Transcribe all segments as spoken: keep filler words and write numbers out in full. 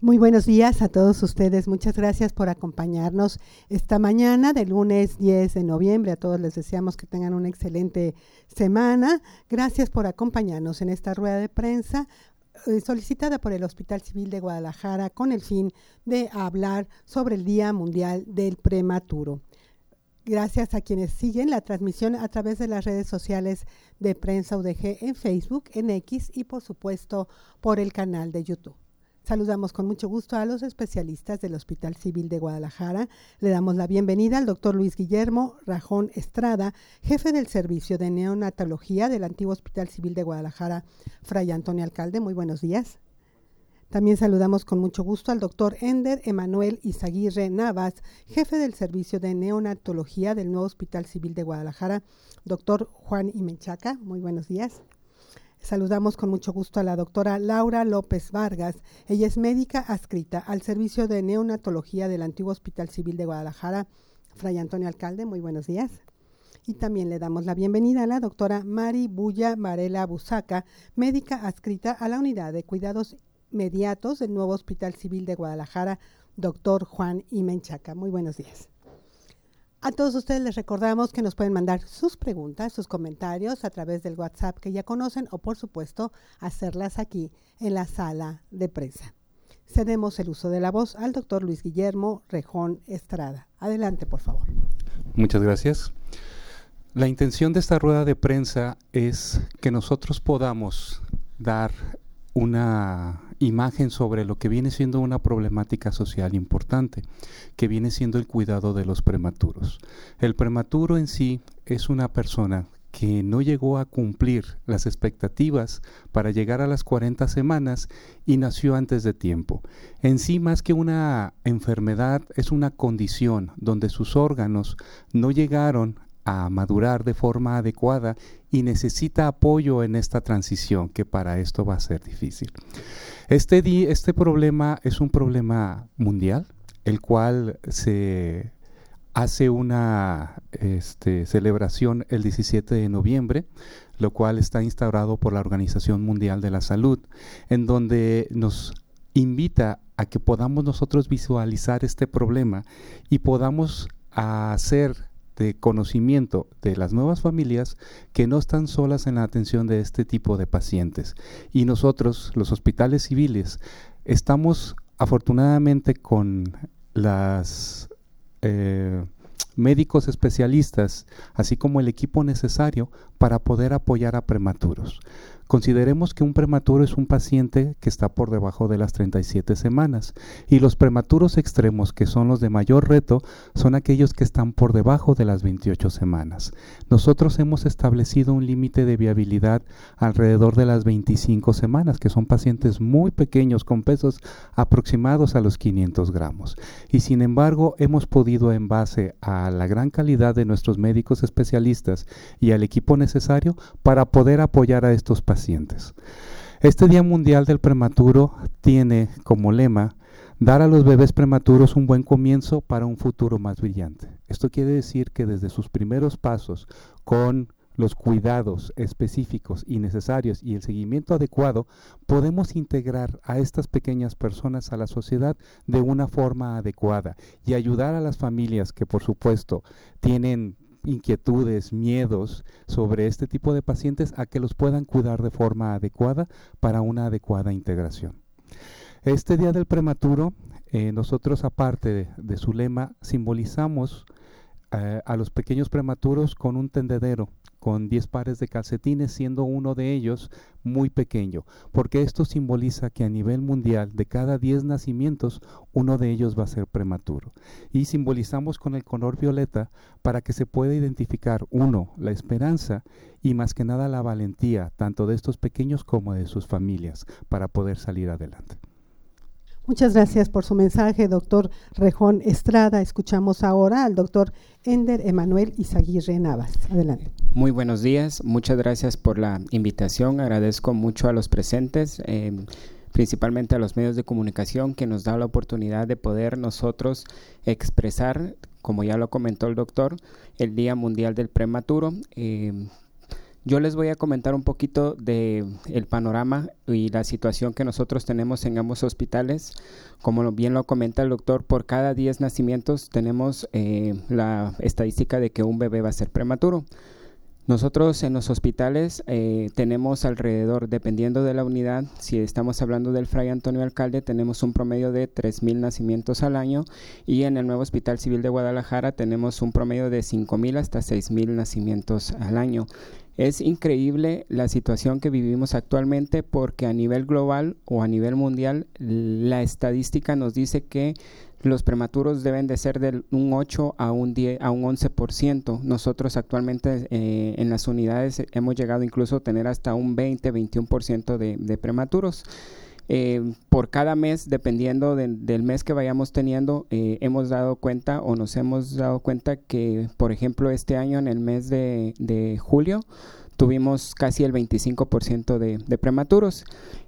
Muy buenos días a todos ustedes. Muchas gracias por acompañarnos esta mañana de lunes diez de noviembre. A todos les deseamos que tengan una excelente semana. Gracias por acompañarnos en esta rueda de prensa eh, solicitada por el Hospital Civil de Guadalajara con el fin de hablar sobre el Día Mundial del Prematuro. Gracias a quienes siguen la transmisión a través de las redes sociales de Prensa U D G en Facebook, en X y por supuesto por el canal de YouTube. Saludamos con mucho gusto a los especialistas del Hospital Civil de Guadalajara. Le damos la bienvenida al doctor Luis Guillermo Rajón Estrada, jefe del Servicio de Neonatología del antiguo Hospital Civil de Guadalajara, Fray Antonio Alcalde. Muy buenos días. También saludamos con mucho gusto al doctor Ender Emanuel Izaguirre Navas, jefe del Servicio de Neonatología del nuevo Hospital Civil de Guadalajara, doctor Juan Imenchaca. Muy buenos días. Saludamos con mucho gusto a la doctora Laura López Vargas. Ella es médica adscrita al Servicio de Neonatología del antiguo Hospital Civil de Guadalajara, Fray Antonio Alcalde. Muy buenos días. Y también le damos la bienvenida a la doctora Mari Bulla Varela Busaca, médica adscrita a la Unidad de Cuidados Mediatos del nuevo Hospital Civil de Guadalajara, doctor Juan Imenchaca. Muy buenos días. A todos ustedes les recordamos que nos pueden mandar sus preguntas, sus comentarios a través del WhatsApp que ya conocen o, por supuesto, hacerlas aquí en la sala de prensa. Cedemos el uso de la voz al doctor Luis Guillermo Rajón Estrada. Adelante, por favor. Muchas gracias. La intención de esta rueda de prensa es que nosotros podamos dar una imagen sobre lo que viene siendo una problemática social importante, que viene siendo el cuidado de los prematuros. El prematuro en sí es una persona que no llegó a cumplir las expectativas para llegar a las cuarenta semanas y nació antes de tiempo. En sí, más que una enfermedad, es una condición donde sus órganos no llegaron a madurar de forma adecuada y necesita apoyo en esta transición, que para esto va a ser difícil. Este, di, este problema es un problema mundial, el cual se hace una este, celebración el diecisiete de noviembre, lo cual está instaurado por la Organización Mundial de la Salud, en donde nos invita a que podamos nosotros visualizar este problema y podamos hacer de conocimiento de las nuevas familias que no están solas en la atención de este tipo de pacientes. Y nosotros, los hospitales civiles, estamos afortunadamente con las eh, médicos especialistas, así como el equipo necesario para poder apoyar a prematuros. Consideremos que un prematuro es un paciente que está por debajo de las treinta y siete semanas y los prematuros extremos, que son los de mayor reto, son aquellos que están por debajo de las veintiocho semanas. Nosotros hemos establecido un límite de viabilidad alrededor de las veinticinco semanas, que son pacientes muy pequeños con pesos aproximados a los quinientos gramos. Y sin embargo, hemos podido, en base a la gran calidad de nuestros médicos especialistas y al equipo necesario, para poder apoyar a estos pacientes. Pacientes. Este Día Mundial del Prematuro tiene como lema dar a los bebés prematuros un buen comienzo para un futuro más brillante. Esto quiere decir que desde sus primeros pasos, con los cuidados específicos y necesarios y el seguimiento adecuado, podemos integrar a estas pequeñas personas a la sociedad de una forma adecuada y ayudar a las familias que, por supuesto, tienen inquietudes, miedos sobre este tipo de pacientes, a que los puedan cuidar de forma adecuada para una adecuada integración. Este Día del Prematuro, eh, nosotros, aparte de, de su lema, simbolizamos eh, a los pequeños prematuros con un tendedero, con diez pares de calcetines, siendo uno de ellos muy pequeño, porque esto simboliza que a nivel mundial, de cada diez nacimientos, uno de ellos va a ser prematuro. Y simbolizamos con el color violeta para que se pueda identificar, uno, la esperanza y más que nada la valentía, tanto de estos pequeños como de sus familias, para poder salir adelante. Muchas gracias por su mensaje, doctor Rajón Estrada. Escuchamos ahora al doctor Ender Emanuel Izaguirre Navas. Adelante. Muy buenos días, muchas gracias por la invitación. Agradezco mucho a los presentes, eh, principalmente a los medios de comunicación, que nos da la oportunidad de poder nosotros expresar, como ya lo comentó el doctor, el Día Mundial del Prematuro. Eh, Yo les voy a comentar un poquito de el panorama y la situación que nosotros tenemos en ambos hospitales. Como bien lo comenta el doctor, por cada diez nacimientos tenemos eh, la estadística de que un bebé va a ser prematuro. Nosotros en los hospitales eh, tenemos alrededor, dependiendo de la unidad, si estamos hablando del Fray Antonio Alcalde, tenemos un promedio de tres mil nacimientos al año, y en el nuevo Hospital Civil de Guadalajara tenemos un promedio de cinco mil hasta seis mil nacimientos al año. Es increíble la situación que vivimos actualmente, porque a nivel global o a nivel mundial la estadística nos dice que los prematuros deben de ser de un ocho a un diez a un once por ciento. Nosotros actualmente eh, en las unidades hemos llegado incluso a tener hasta un veinte, veintiuno por ciento de, de prematuros. Eh, por cada mes, dependiendo de, del mes que vayamos teniendo, eh, hemos dado cuenta o nos hemos dado cuenta que, por ejemplo, este año en el mes de, de julio tuvimos casi el veinticinco por ciento de, de prematuros.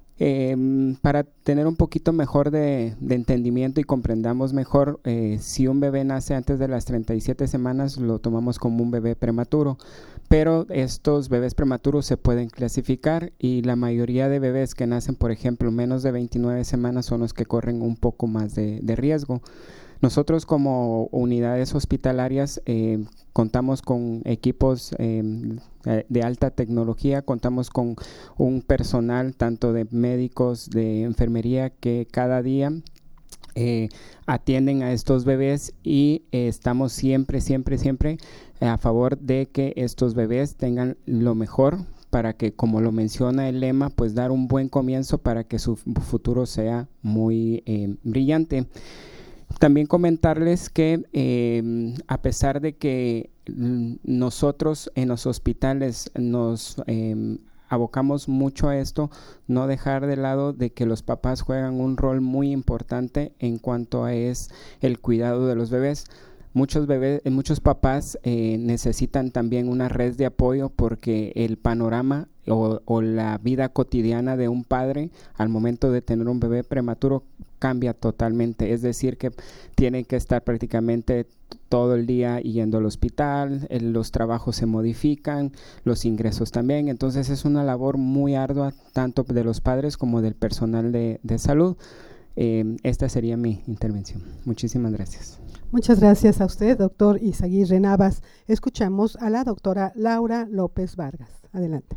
Eh, para tener un poquito mejor de, de entendimiento y comprendamos mejor, eh, si un bebé nace antes de las treinta y siete semanas, lo tomamos como un bebé prematuro, pero estos bebés prematuros se pueden clasificar, y la mayoría de bebés que nacen, por ejemplo, menos de veintinueve semanas son los que corren un poco más de, de riesgo. Nosotros como unidades hospitalarias eh, contamos con equipos eh, de alta tecnología, contamos con un personal tanto de médicos, de enfermería, que cada día eh, atienden a estos bebés, y eh, estamos siempre, siempre, siempre a favor de que estos bebés tengan lo mejor, para que, como lo menciona el lema, pues dar un buen comienzo para que su futuro sea muy eh, brillante. También comentarles que eh, a pesar de que nosotros en los hospitales nos eh, abocamos mucho a esto, no dejar de lado de que los papás juegan un rol muy importante en cuanto a es el cuidado de los bebés. Muchos bebés, muchos papás eh, necesitan también una red de apoyo, porque el panorama o, o la vida cotidiana de un padre al momento de tener un bebé prematuro cambia totalmente. Es decir, que tienen que estar prácticamente todo el día yendo al hospital, el, los trabajos se modifican, los ingresos también. Entonces es una labor muy ardua, tanto de los padres como del personal de, de salud. Eh, esta sería mi intervención. Muchísimas gracias. Muchas gracias a usted, doctor Izaguirre Navas. Escuchamos a la doctora Laura López Vargas. Adelante.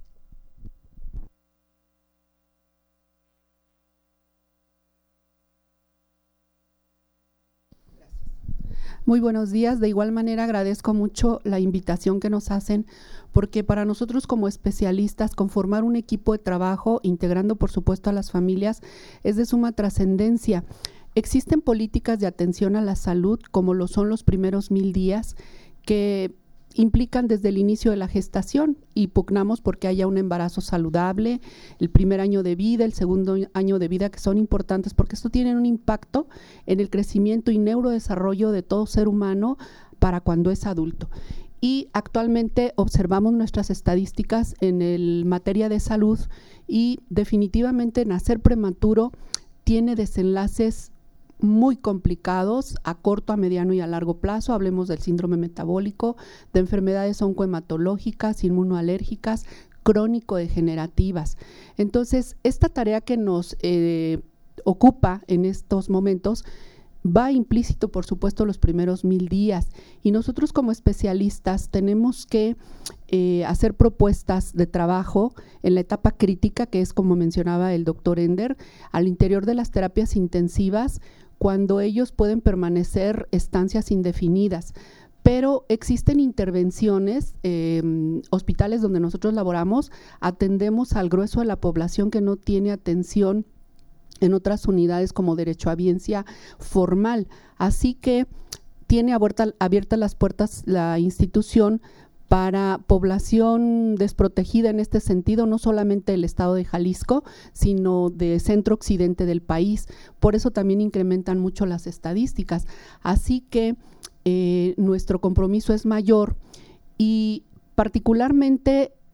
Muy buenos días. De igual manera agradezco mucho la invitación que nos hacen, porque para nosotros como especialistas conformar un equipo de trabajo, integrando por supuesto a las familias, es de suma trascendencia. Existen políticas de atención a la salud, como lo son los primeros mil días, que implican desde el inicio de la gestación, y pugnamos porque haya un embarazo saludable, el primer año de vida, el segundo año de vida, que son importantes porque esto tiene un impacto en el crecimiento y neurodesarrollo de todo ser humano para cuando es adulto. Y actualmente observamos nuestras estadísticas en el materia de salud, y definitivamente nacer prematuro tiene desenlaces muy complicados a corto, a mediano y a largo plazo. Hablemos del síndrome metabólico, de enfermedades oncohematológicas, inmunoalérgicas, crónico-degenerativas. Entonces, esta tarea que nos eh, ocupa en estos momentos va implícito, por supuesto, los primeros mil días, y nosotros como especialistas tenemos que eh, hacer propuestas de trabajo en la etapa crítica, que es, como mencionaba el doctor Ender, al interior de las terapias intensivas, cuando ellos pueden permanecer estancias indefinidas. Pero existen intervenciones, eh, hospitales donde nosotros laboramos, atendemos al grueso de la población que no tiene atención en otras unidades como derechohabiencia formal. Así que tiene abierta, abiertas las puertas la institución para población desprotegida en este sentido, no solamente del estado de Jalisco, sino de centro occidente del país. Por eso también incrementan mucho las estadísticas. Así que eh, nuestro compromiso es mayor, y particularmente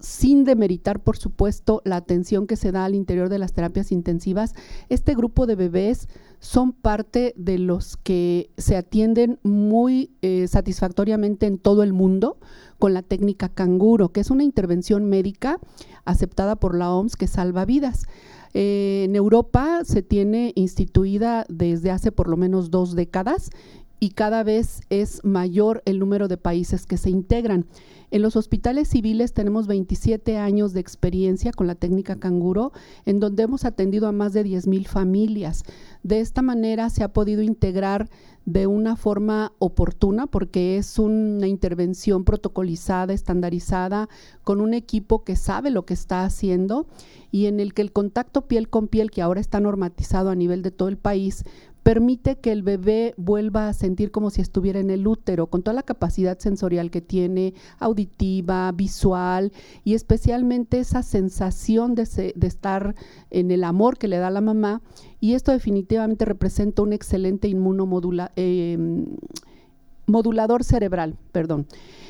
sin demeritar, por supuesto, la atención que se da al interior de las terapias intensivas, este grupo de bebés son parte de los que se atienden muy eh, satisfactoriamente en todo el mundo con la técnica canguro, que es una intervención médica aceptada por la O M S que salva vidas. Eh, en Europa se tiene instituida desde hace por lo menos dos décadas y cada vez es mayor el número de países que se integran. En los hospitales civiles tenemos veintisiete años de experiencia con la técnica canguro, en donde hemos atendido a más de diez mil familias. De esta manera se ha podido integrar de una forma oportuna, porque es una intervención protocolizada, estandarizada, con un equipo que sabe lo que está haciendo y en el que el contacto piel con piel, que ahora está normatizado a nivel de todo el país, permite que el bebé vuelva a sentir como si estuviera en el útero, con toda la capacidad sensorial que tiene, auditiva, visual, y especialmente esa sensación de, se, de estar en el amor que le da la mamá, y esto definitivamente representa un excelente inmunomodula, eh, modulador cerebral, perdón.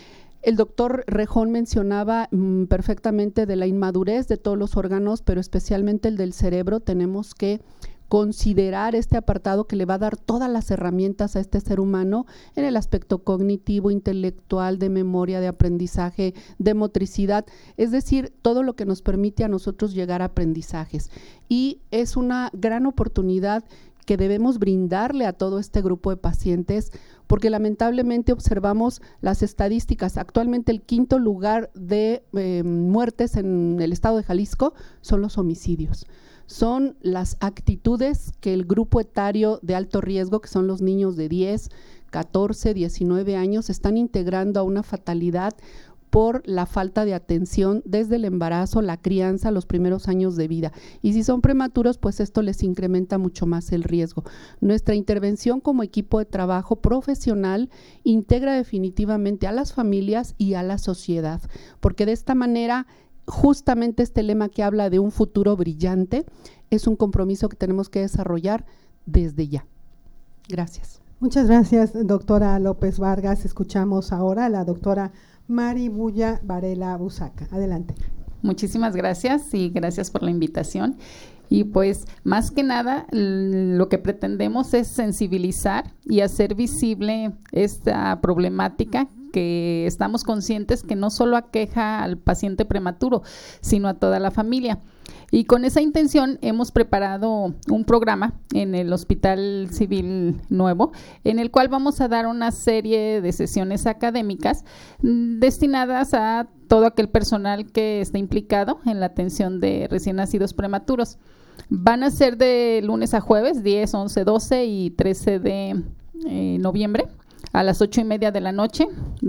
El doctor Rejón mencionaba mmm, perfectamente de la inmadurez de todos los órganos, pero especialmente el del cerebro. Tenemos que considerar este apartado que le va a dar todas las herramientas a este ser humano en el aspecto cognitivo, intelectual, de memoria, de aprendizaje, de motricidad, es decir, todo lo que nos permite a nosotros llegar a aprendizajes. Y es una gran oportunidad que debemos brindarle a todo este grupo de pacientes, porque lamentablemente observamos las estadísticas. Actualmente el quinto lugar de eh, muertes en el estado de Jalisco son los homicidios. Son las actitudes que el grupo etario de alto riesgo, que son los niños de diez, catorce, diecinueve años, están integrando a una fatalidad por la falta de atención desde el embarazo, la crianza, los primeros años de vida. Y si son prematuros, pues esto les incrementa mucho más el riesgo. Nuestra intervención como equipo de trabajo profesional integra definitivamente a las familias y a la sociedad, porque de esta manera justamente este lema que habla de un futuro brillante es un compromiso que tenemos que desarrollar desde ya. Gracias. Muchas gracias, doctora López Vargas. Escuchamos ahora a la doctora Mari Bulla Varela Busaca. Adelante. Muchísimas gracias y gracias por la invitación. Y pues más que nada lo que pretendemos es sensibilizar y hacer visible esta problemática que estamos conscientes que no solo aqueja al paciente prematuro, sino a toda la familia. Y con esa intención hemos preparado un programa en el Hospital Civil Nuevo, en el cual vamos a dar una serie de sesiones académicas destinadas a todo aquel personal que esté implicado en la atención de recién nacidos prematuros. Van a ser de lunes a jueves, diez, once, doce y trece de eh, noviembre. A las ocho y media de la noche,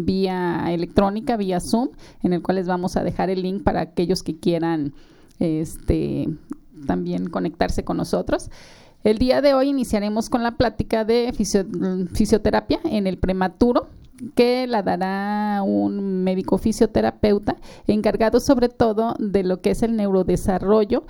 vía electrónica, vía Zoom, en el cual les vamos a dejar el link para aquellos que quieran este, también conectarse con nosotros. El día de hoy iniciaremos con la plática de fisio, fisioterapia en el prematuro, que la dará un médico fisioterapeuta encargado sobre todo de lo que es el neurodesarrollo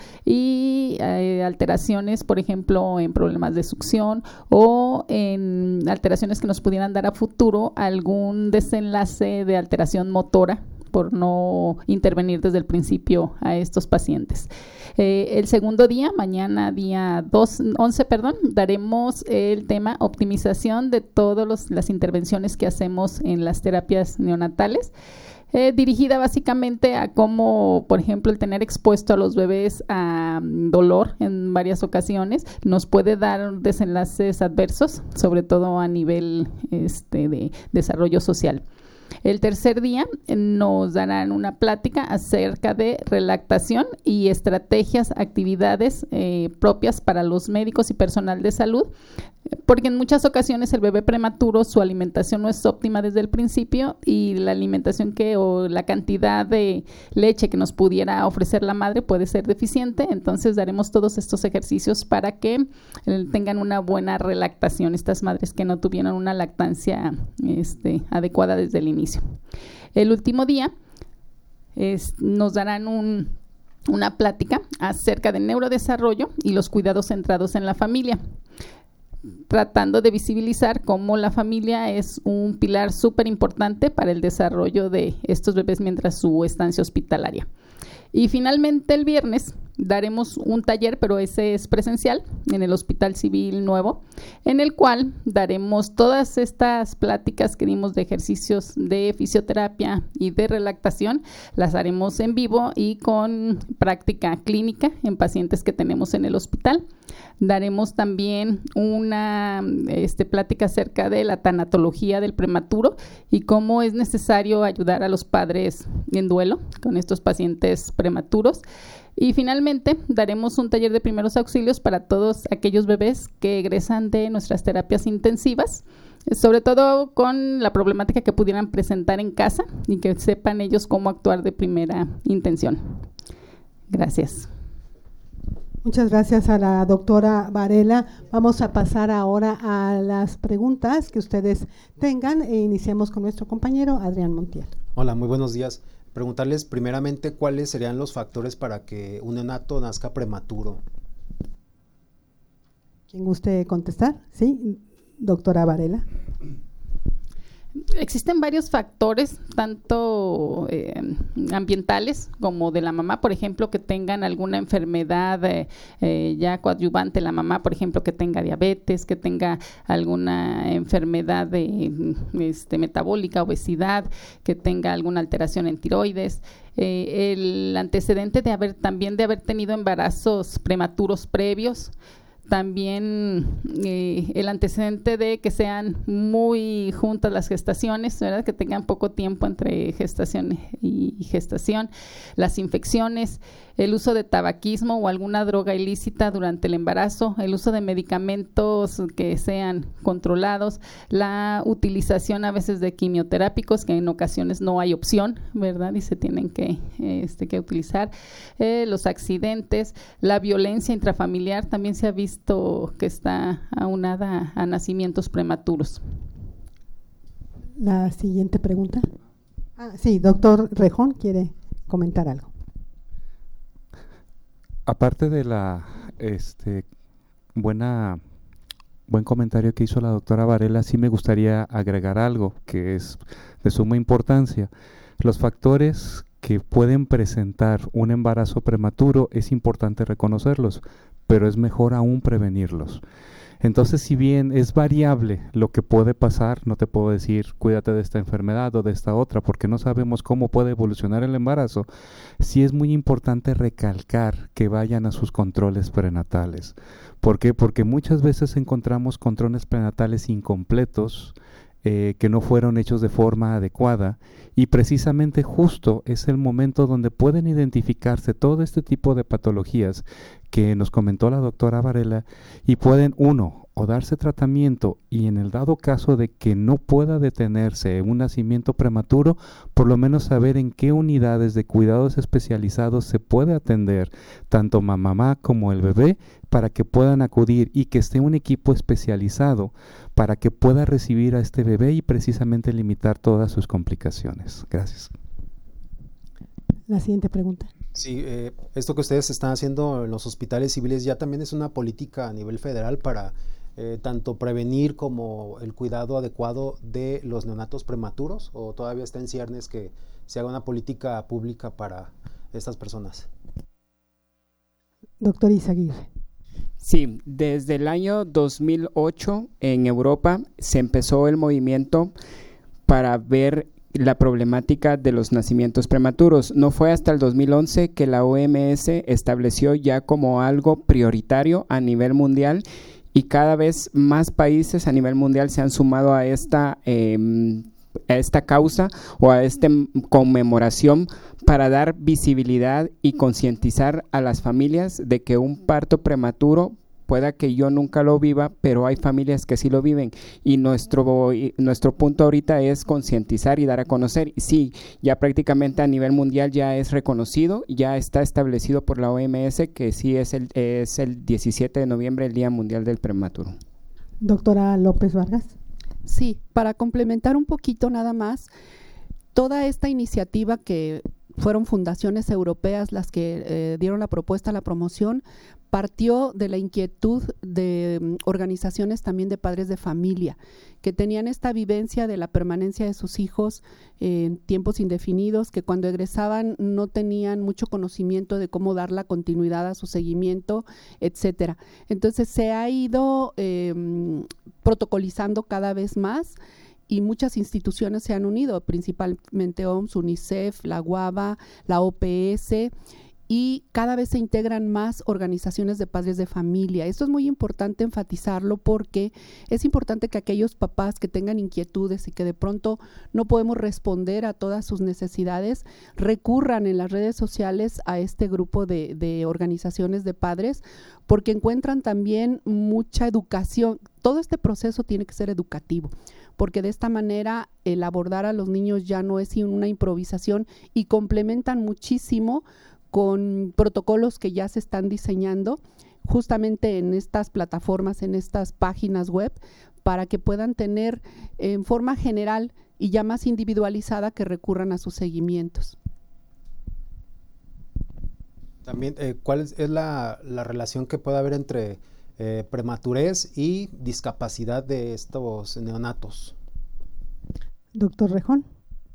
y eh, alteraciones, por ejemplo, en problemas de succión o en alteraciones que nos pudieran dar a futuro algún desenlace de alteración motora por no intervenir desde el principio a estos pacientes. Eh, el segundo día, mañana día dos, once, perdón, daremos el tema optimización de todas las intervenciones que hacemos en las terapias neonatales, eh, dirigida básicamente a cómo, por ejemplo, el tener expuesto a los bebés a um, dolor en varias ocasiones nos puede dar desenlaces adversos, sobre todo a nivel este, de desarrollo social. El tercer día nos darán una plática acerca de relactación y estrategias, actividades eh, propias para los médicos y personal de salud, porque en muchas ocasiones el bebé prematuro, su alimentación no es óptima desde el principio y la alimentación que o la cantidad de leche que nos pudiera ofrecer la madre puede ser deficiente. Entonces daremos todos estos ejercicios para que eh, tengan una buena relactación, estas madres que no tuvieron una lactancia este, adecuada desde el inicio. El último día es, nos darán un, una plática acerca del neurodesarrollo y los cuidados centrados en la familia. tratando de visibilizar cómo la familia es un pilar súper importante para el desarrollo de estos bebés mientras su estancia hospitalaria. Y finalmente el viernes daremos un taller, pero ese es presencial, en el Hospital Civil Nuevo, en el cual daremos todas estas pláticas que dimos de ejercicios de fisioterapia y de relactación, las haremos en vivo y con práctica clínica en pacientes que tenemos en el hospital. Daremos también una este, plática acerca de la tanatología del prematuro y cómo es necesario ayudar a los padres en duelo con estos pacientes prematuros. Y finalmente daremos un taller de primeros auxilios para todos aquellos bebés que egresan de nuestras terapias intensivas, sobre todo con la problemática que pudieran presentar en casa y que sepan ellos cómo actuar de primera intención. Gracias. Muchas gracias a la doctora Varela. Vamos a pasar ahora a las preguntas que ustedes tengan e iniciamos con nuestro compañero Adrián Montiel. Hola, muy buenos días. Preguntarles primeramente cuáles serían los factores para que un neonato nazca prematuro. ¿Quién guste contestar? Sí, doctora Varela. Existen varios factores, tanto eh, ambientales como de la mamá, por ejemplo, que tengan alguna enfermedad eh, eh, ya coadyuvante, la mamá, por ejemplo, que tenga diabetes, que tenga alguna enfermedad de, este, metabólica, obesidad, que tenga alguna alteración en tiroides. Eh, el antecedente de haber también de haber tenido embarazos prematuros previos. También eh, el antecedente de que sean muy juntas las gestaciones, ¿verdad? Que tengan poco tiempo entre gestación y gestación, las infecciones, el uso de tabaquismo o alguna droga ilícita durante el embarazo, el uso de medicamentos que sean controlados, la utilización a veces de quimioterápicos que en ocasiones no hay opción, ¿verdad? Y se tienen que, este, que utilizar, eh, los accidentes, la violencia intrafamiliar también se ha visto que está aunada a, a nacimientos prematuros. La siguiente pregunta. Ah, sí, doctor Rejón quiere comentar algo. Aparte de la este, buena buen comentario que hizo la doctora Varela, sí me gustaría agregar algo que es de suma importancia. Los factores que pueden presentar un embarazo prematuro es importante reconocerlos, pero es mejor aún prevenirlos. Entonces, si bien es variable lo que puede pasar, no te puedo decir cuídate de esta enfermedad o de esta otra, porque no sabemos cómo puede evolucionar el embarazo, sí es muy importante recalcar que vayan a sus controles prenatales. ¿Por qué? Porque muchas veces encontramos controles prenatales incompletos, Eh, que no fueron hechos de forma adecuada, y precisamente justo es el momento donde pueden identificarse todo este tipo de patologías que nos comentó la doctora Varela y pueden, uno, o darse tratamiento y en el dado caso de que no pueda detenerse un nacimiento prematuro, por lo menos saber en qué unidades de cuidados especializados se puede atender tanto mamá como el bebé para que puedan acudir y que esté un equipo especializado para que pueda recibir a este bebé y precisamente limitar todas sus complicaciones. Gracias. La siguiente pregunta. Sí, eh, esto que ustedes están haciendo en los hospitales civiles ya también es una política a nivel federal para eh, tanto prevenir como el cuidado adecuado de los neonatos prematuros, o todavía está en ciernes que se haga una política pública para estas personas. Doctor Izaguirre. Sí, desde el año dos mil ocho en Europa se empezó el movimiento para ver la problemática de los nacimientos prematuros. No fue hasta el dos mil once que la O M S estableció ya como algo prioritario a nivel mundial y cada vez más países a nivel mundial se han sumado a esta eh, a esta causa o a esta conmemoración para dar visibilidad y concientizar a las familias de que un parto prematuro pueda que yo nunca lo viva, pero hay familias que sí lo viven y nuestro, nuestro punto ahorita es concientizar y dar a conocer. Sí, ya prácticamente a nivel mundial ya es reconocido, ya está establecido por la O M S que sí es el, es el diecisiete de noviembre el Día Mundial del Prematuro. Doctora López Vargas. Sí, para complementar un poquito nada más, toda esta iniciativa que fueron fundaciones europeas las que eh, dieron la propuesta a la promoción, partió de la inquietud de um, organizaciones también de padres de familia, que tenían esta vivencia de la permanencia de sus hijos eh, en tiempos indefinidos, que cuando egresaban no tenían mucho conocimiento de cómo dar la continuidad a su seguimiento, etcétera. Entonces se ha ido eh, protocolizando cada vez más, y muchas instituciones se han unido, principalmente O M S, UNICEF, la UABA, la O P S, y cada vez se integran más organizaciones de padres de familia. Esto es muy importante enfatizarlo porque es importante que aquellos papás que tengan inquietudes y que de pronto no podemos responder a todas sus necesidades, recurran en las redes sociales a este grupo de, de organizaciones de padres, porque encuentran también mucha educación. Todo este proceso tiene que ser educativo, porque de esta manera el abordar a los niños ya no es una improvisación y complementan muchísimo con protocolos que ya se están diseñando justamente en estas plataformas, en estas páginas web, para que puedan tener en forma general y ya más individualizada que recurran a sus seguimientos. También, eh, ¿cuál es, es la, la relación que puede haber entre eh, prematurez y discapacidad de estos neonatos? Doctor Rejón.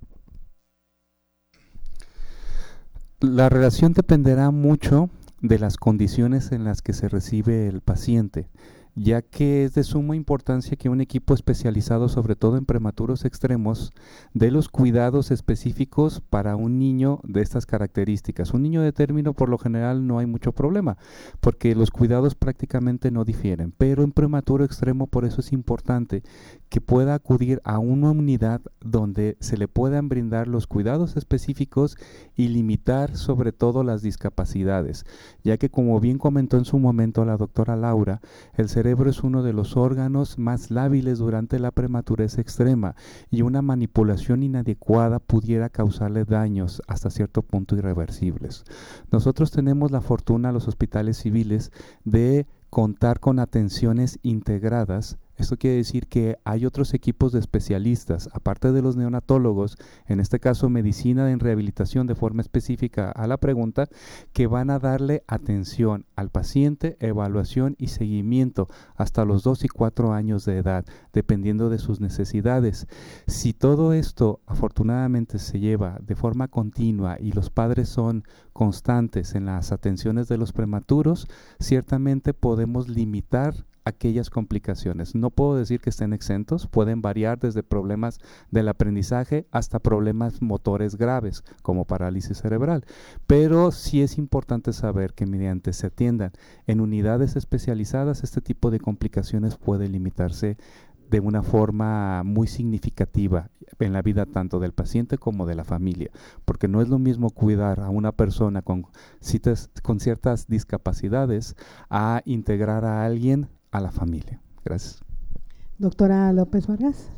La relación dependerá mucho de las condiciones en las que se recibe el paciente, ya que es de suma importancia que un equipo especializado, sobre todo en prematuros extremos, dé los cuidados específicos para un niño de estas características. Un niño de término, por lo general, no hay mucho problema, porque los cuidados prácticamente no difieren, pero en prematuro extremo, por eso es importante que pueda acudir a una unidad donde se le puedan brindar los cuidados específicos y limitar sobre todo las discapacidades, ya que, como bien comentó en su momento la doctora Laura, el cerebro El cerebro es uno de los órganos más lábiles durante la prematurez extrema y una manipulación inadecuada pudiera causarle daños hasta cierto punto irreversibles. Nosotros tenemos la fortuna, los hospitales civiles, de contar con atenciones integradas. Esto quiere decir que hay otros equipos de especialistas, aparte de los neonatólogos, en este caso medicina en rehabilitación de forma específica a la pregunta, que van a darle atención al paciente, evaluación y seguimiento hasta los dos y cuatro años de edad, dependiendo de sus necesidades. Si todo esto afortunadamente se lleva de forma continua y los padres son constantes en las atenciones de los prematuros, ciertamente podemos limitar aquellas complicaciones. No puedo decir que estén exentos, pueden variar desde problemas del aprendizaje hasta problemas motores graves, como parálisis cerebral. Pero sí es importante saber que mediante se atiendan en unidades especializadas, este tipo de complicaciones puede limitarse de una forma muy significativa en la vida tanto del paciente como de la familia, porque no es lo mismo cuidar a una persona con, citas, con ciertas discapacidades a integrar a alguien a la familia. Gracias. Doctora López Vargas.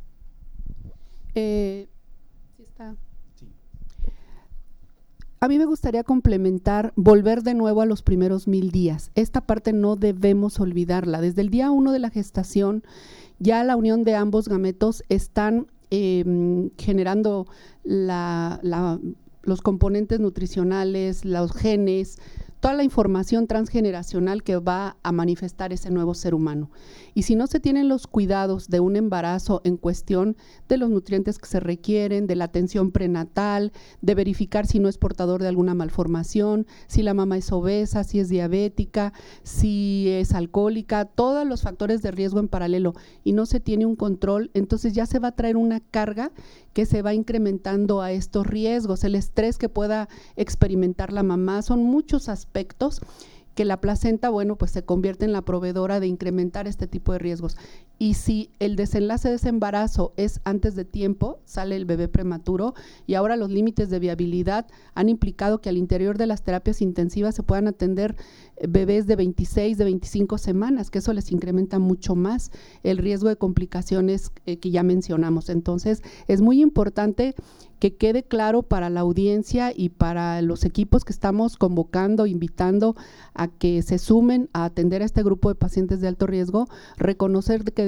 Eh, ¿sí está? Sí. A mí me gustaría complementar, volver de nuevo a los primeros mil días. Esta parte no debemos olvidarla. Desde el día uno de la gestación, ya la unión de ambos gametos están eh, generando la, la, los componentes nutricionales, los genes, toda la información transgeneracional que va a manifestar ese nuevo ser humano. Y si no se tienen los cuidados de un embarazo en cuestión de los nutrientes que se requieren, de la atención prenatal, de verificar si no es portador de alguna malformación, si la mamá es obesa, si es diabética, si es alcohólica, todos los factores de riesgo en paralelo, y no se tiene un control, entonces ya se va a traer una carga que se va incrementando a estos riesgos. El estrés que pueda experimentar la mamá, son muchos aspectos que la placenta, bueno, pues se convierte en la proveedora de incrementar este tipo de riesgos. Y si el desenlace de ese embarazo es antes de tiempo, sale el bebé prematuro, y ahora los límites de viabilidad han implicado que al interior de las terapias intensivas se puedan atender bebés de veintiséis, de veinticinco semanas, que eso les incrementa mucho más el riesgo de complicaciones eh, que ya mencionamos. Entonces, es muy importante que quede claro para la audiencia y para los equipos que estamos convocando, invitando a que se sumen a atender a este grupo de pacientes de alto riesgo, reconocer que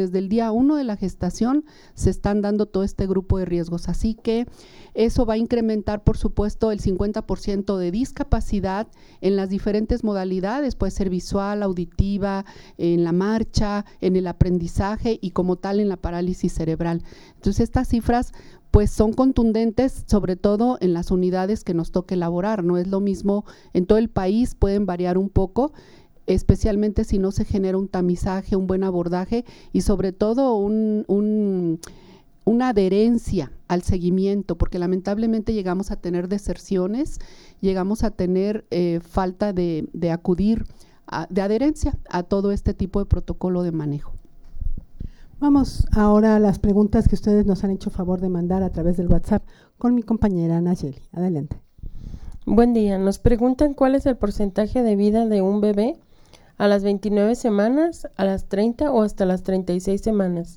desde el día uno de la gestación se están dando todo este grupo de riesgos. Así que eso va a incrementar, por supuesto, el cincuenta por ciento de discapacidad en las diferentes modalidades, puede ser visual, auditiva, en la marcha, en el aprendizaje y como tal en la parálisis cerebral. Entonces estas cifras pues son contundentes, sobre todo en las unidades que nos toque elaborar. No es lo mismo en todo el país, pueden variar un poco, especialmente si no se genera un tamizaje, un buen abordaje y sobre todo un, un, una adherencia al seguimiento, porque lamentablemente llegamos a tener deserciones, llegamos a tener eh, falta de, de acudir, a, de adherencia a todo este tipo de protocolo de manejo. Vamos ahora a las preguntas que ustedes nos han hecho favor de mandar a través del WhatsApp con mi compañera Nayeli. Adelante. Buen día. Nos preguntan cuál es el porcentaje de vida de un bebé a las veintinueve semanas, a las treinta o hasta las treinta y seis semanas.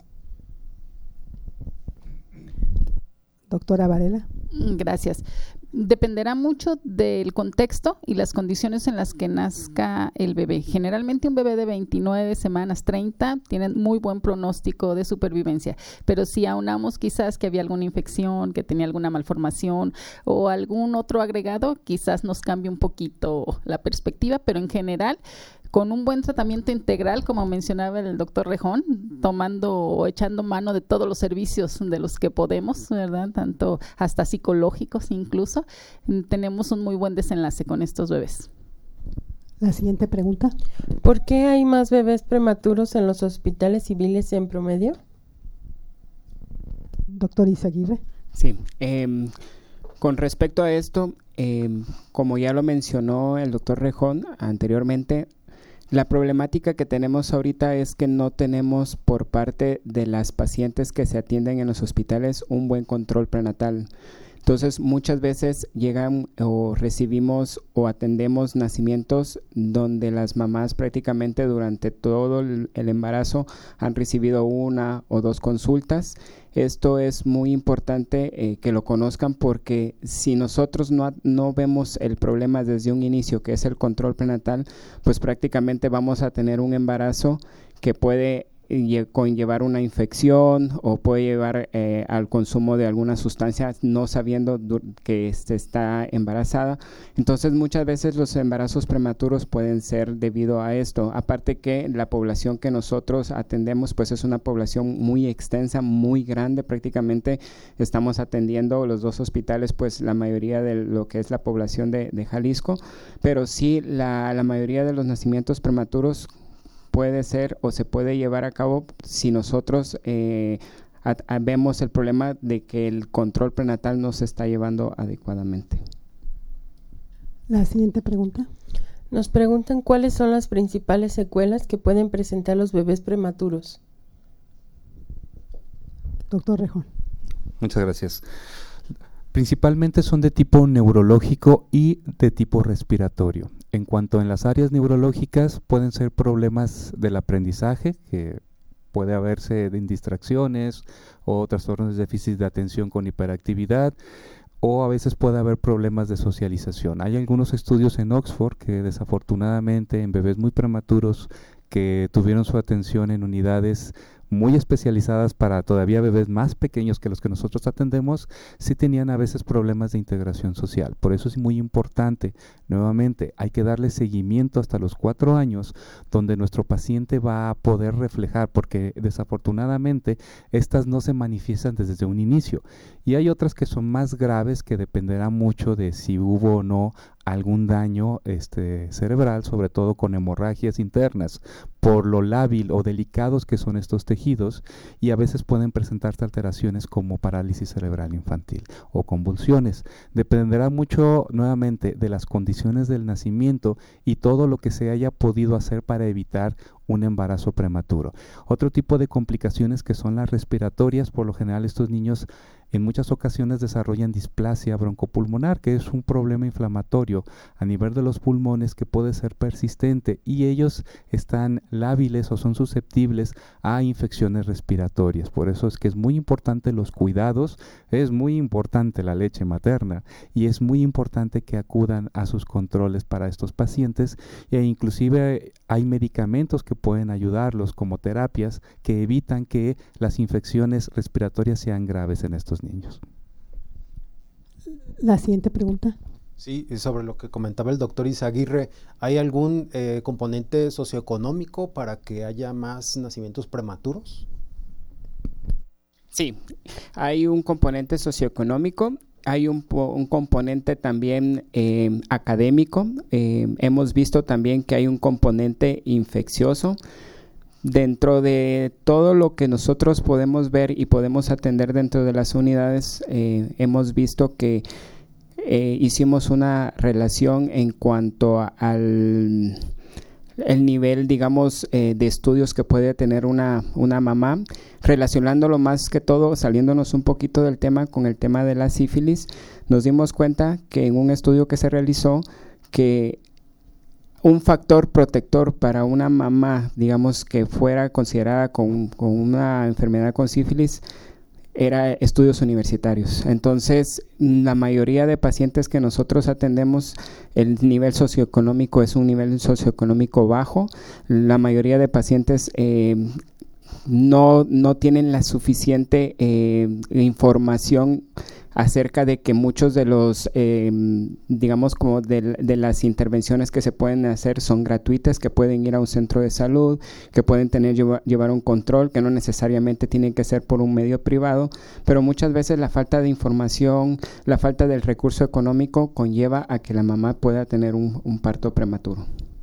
Doctora Varela. Gracias. Dependerá mucho del contexto y las condiciones en las que nazca el bebé. Generalmente un bebé de veintinueve semanas, treinta, tiene muy buen pronóstico de supervivencia, pero si aunamos quizás que había alguna infección, que tenía alguna malformación o algún otro agregado, quizás nos cambie un poquito la perspectiva, pero en general, con un buen tratamiento integral, como mencionaba el doctor Rejón, tomando o echando mano de todos los servicios de los que podemos, ¿verdad? Tanto hasta psicológicos incluso, tenemos un muy buen desenlace con estos bebés. La siguiente pregunta. ¿Por qué hay más bebés prematuros en los hospitales civiles en promedio? Doctor Izaguirre. Sí, eh, con respecto a esto, eh, como ya lo mencionó el doctor Rejón anteriormente, la problemática que tenemos ahorita es que no tenemos por parte de las pacientes que se atienden en los hospitales un buen control prenatal. Entonces, muchas veces llegan o recibimos o atendemos nacimientos donde las mamás prácticamente durante todo el, el embarazo han recibido una o dos consultas. Esto es muy importante eh, que lo conozcan porque si nosotros no, no vemos el problema desde un inicio, que es el control prenatal, pues prácticamente vamos a tener un embarazo que puede conllevar una infección o puede llevar eh, al consumo de alguna sustancia no sabiendo que se está embarazada. Entonces muchas veces los embarazos prematuros pueden ser debido a esto, aparte que la población que nosotros atendemos pues es una población muy extensa, muy grande, prácticamente estamos atendiendo los dos hospitales pues la mayoría de lo que es la población de, de Jalisco, pero sí la, la mayoría de los nacimientos prematuros puede ser o se puede llevar a cabo si nosotros eh, a, a, vemos el problema de que el control prenatal no se está llevando adecuadamente. La siguiente pregunta. Nos preguntan cuáles son las principales secuelas que pueden presentar los bebés prematuros. Doctor Rejón. Muchas gracias. Principalmente son de tipo neurológico y de tipo respiratorio. En cuanto en las áreas neurológicas pueden ser problemas del aprendizaje, que puede haberse en distracciones o trastornos de déficit de atención con hiperactividad, o a veces puede haber problemas de socialización. Hay algunos estudios en Oxford que desafortunadamente en bebés muy prematuros que tuvieron su atención en unidades muy especializadas para todavía bebés más pequeños que los que nosotros atendemos, sí tenían a veces problemas de integración social. Por eso es muy importante, nuevamente, hay que darle seguimiento hasta los cuatro años, donde nuestro paciente va a poder reflejar, porque desafortunadamente estas no se manifiestan desde un inicio. Y hay otras que son más graves, que dependerá mucho de si hubo o no algún daño este, cerebral, sobre todo con hemorragias internas, por lo lábil o delicados que son estos tejidos, y a veces pueden presentarse alteraciones como parálisis cerebral infantil o convulsiones. Dependerá mucho, nuevamente, de las condiciones del nacimiento y todo lo que se haya podido hacer para evitar un embarazo prematuro. Otro tipo de complicaciones que son las respiratorias, por lo general estos niños en muchas ocasiones desarrollan displasia broncopulmonar, que es un problema inflamatorio a nivel de los pulmones que puede ser persistente, y ellos están lábiles o son susceptibles a infecciones respiratorias. Por eso es que es muy importante los cuidados, es muy importante la leche materna y es muy importante que acudan a sus controles para estos pacientes, e inclusive hay medicamentos que pueden ayudarlos como terapias que evitan que las infecciones respiratorias sean graves en estos niños. La siguiente pregunta. Sí, sobre lo que comentaba el doctor Izaguirre, ¿hay algún eh, componente socioeconómico para que haya más nacimientos prematuros? Sí, hay un componente socioeconómico, hay un, un componente también eh, académico, eh, hemos visto también que hay un componente infeccioso. Dentro de todo lo que nosotros podemos ver y podemos atender dentro de las unidades, eh, hemos visto que eh, hicimos una relación en cuanto a, al el nivel, digamos, eh, de estudios que puede tener una, una mamá, relacionándolo más que todo, saliéndonos un poquito del tema con el tema de la sífilis. Nos dimos cuenta que en un estudio que se realizó que un factor protector para una mamá, digamos, que fuera considerada con, con una enfermedad con sífilis, era estudios universitarios. Entonces, la mayoría de pacientes que nosotros atendemos, el nivel socioeconómico es un nivel socioeconómico bajo. La mayoría de pacientes eh, no, no tienen la suficiente eh, información acerca de que muchos de los, eh, digamos, como de, de las intervenciones que se pueden hacer son gratuitas, que pueden ir a un centro de salud, que pueden tener llevar, llevar un control, que no necesariamente tienen que ser por un medio privado, pero muchas veces la falta de información, la falta del recurso económico conlleva a que la mamá pueda tener un, un parto prematuro.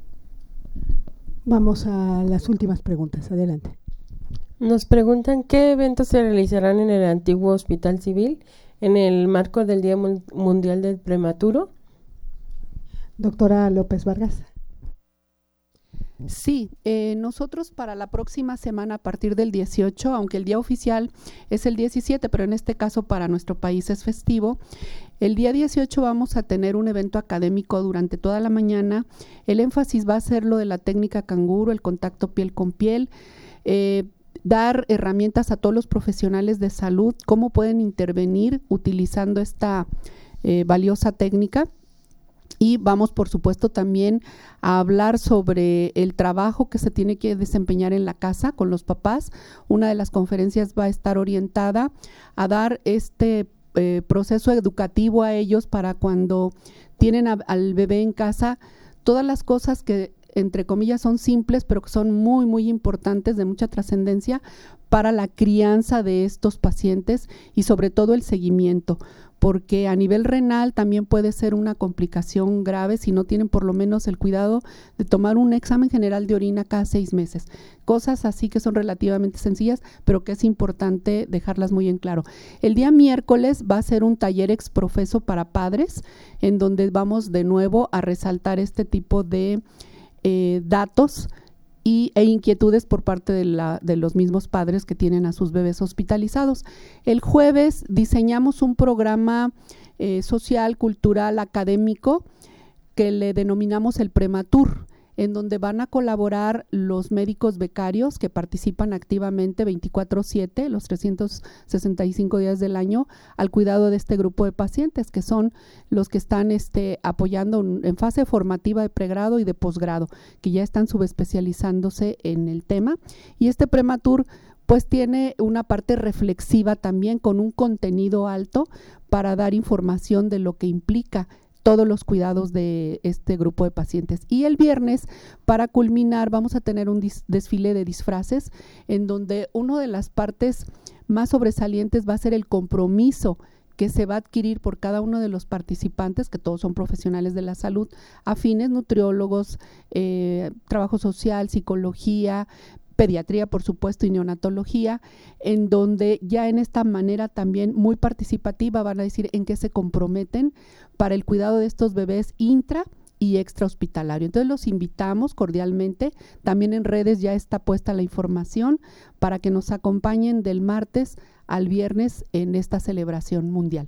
Vamos a las últimas preguntas. Adelante. Nos preguntan qué eventos se realizarán en el antiguo Hospital Civil en el marco del Día Mundial del Prematuro. Doctora López Vargas. Sí, eh, nosotros para la próxima semana a partir del dieciocho, aunque el día oficial es el diecisiete, pero en este caso para nuestro país es festivo, el día dieciocho vamos a tener un evento académico durante toda la mañana. El énfasis va a ser lo de la técnica canguro, el contacto piel con piel, eh, dar herramientas a todos los profesionales de salud, cómo pueden intervenir utilizando esta eh, valiosa técnica. Y vamos, por supuesto, también a hablar sobre el trabajo que se tiene que desempeñar en la casa con los papás. Una de las conferencias va a estar orientada a dar este eh, proceso educativo a ellos para cuando tienen a, al bebé en casa, todas las cosas que entre comillas son simples, pero que son muy, muy importantes, de mucha trascendencia para la crianza de estos pacientes y sobre todo el seguimiento, porque a nivel renal también puede ser una complicación grave si no tienen por lo menos el cuidado de tomar un examen general de orina cada seis meses. Cosas así que son relativamente sencillas, pero que es importante dejarlas muy en claro. El día miércoles va a ser un taller exprofeso para padres, en donde vamos de nuevo a resaltar este tipo de Eh, datos y, e inquietudes por parte de, la, de los mismos padres que tienen a sus bebés hospitalizados. El jueves diseñamos un programa eh, social, cultural, académico que le denominamos el Prematur, en donde van a colaborar los médicos becarios que participan activamente veinticuatro siete, los trescientos sesenta y cinco días del año, al cuidado de este grupo de pacientes, que son los que están este, apoyando en fase formativa de pregrado y de posgrado, que ya están subespecializándose en el tema. Y este Prematur pues tiene una parte reflexiva también, con un contenido alto para dar información de lo que implica todos los cuidados de este grupo de pacientes. Y el viernes, para culminar, vamos a tener un desfile de disfraces en donde una de las partes más sobresalientes va a ser el compromiso que se va a adquirir por cada uno de los participantes, que todos son profesionales de la salud, afines, nutriólogos, eh, trabajo social, psicología, pediatría, por supuesto, y neonatología, en donde ya en esta manera también muy participativa van a decir en qué se comprometen para el cuidado de estos bebés intra y extra hospitalario. Entonces los invitamos cordialmente, también en redes ya está puesta la información para que nos acompañen del martes al viernes en esta celebración mundial.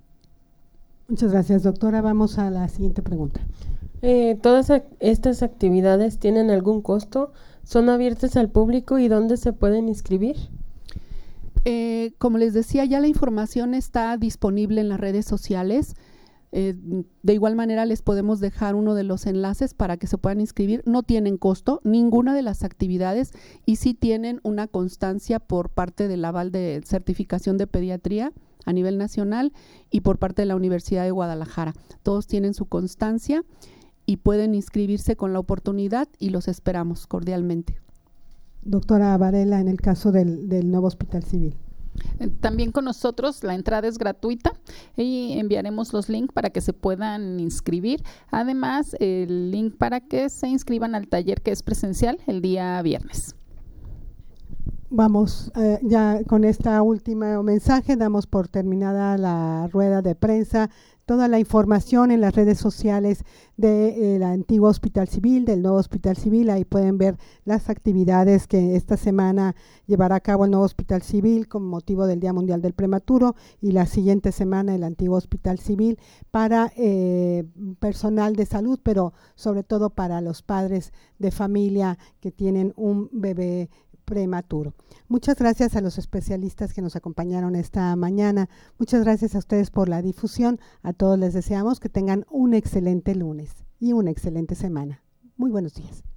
Muchas gracias, doctora. Vamos a la siguiente pregunta. Eh, ¿Todas estas actividades tienen algún costo? ¿Son abiertas al público y dónde se pueden inscribir? Eh, como les decía, ya la información está disponible en las redes sociales. Eh, de igual manera les podemos dejar uno de los enlaces para que se puedan inscribir. No tienen costo ninguna de las actividades y sí tienen una constancia por parte del aval de certificación de pediatría a nivel nacional y por parte de la Universidad de Guadalajara. Todos tienen su constancia y pueden inscribirse con la oportunidad y los esperamos cordialmente. Doctora Varela, en el caso del, del nuevo Hospital Civil. También con nosotros la entrada es gratuita y enviaremos los links para que se puedan inscribir. Además, el link para que se inscriban al taller que es presencial el día viernes. Vamos, eh, ya con esta última mensaje damos por terminada la rueda de prensa. Toda la información en las redes sociales del eh, antiguo Hospital Civil, del nuevo Hospital Civil, ahí pueden ver las actividades que esta semana llevará a cabo el nuevo Hospital Civil con motivo del Día Mundial del Prematuro y la siguiente semana el antiguo Hospital Civil para eh, personal de salud, pero sobre todo para los padres de familia que tienen un bebé prematuro. Muchas gracias a los especialistas que nos acompañaron esta mañana. Muchas gracias a ustedes por la difusión. A todos les deseamos que tengan un excelente lunes y una excelente semana. Muy buenos días.